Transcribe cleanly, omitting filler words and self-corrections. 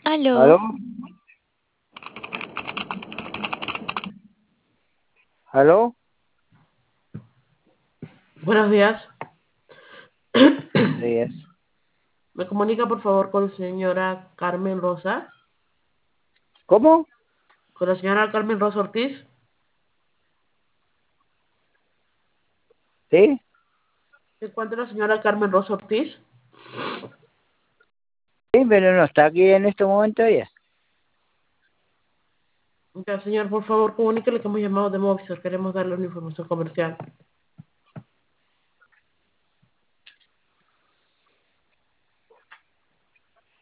Aló, ¿Aló? ¿Aló? Buenos días. Buenos días. ¿Me comunica por favor con señora Carmen Rosa? ¿Cómo? ¿Con la señora Carmen Rosa Ortiz? ¿Sí? ¿Se encuentra la señora Carmen Rosa Ortiz? Sí, pero no está aquí en este momento ella. Ya, señor, por favor, comuníquele que hemos llamado de Movistar. Queremos darle una información comercial.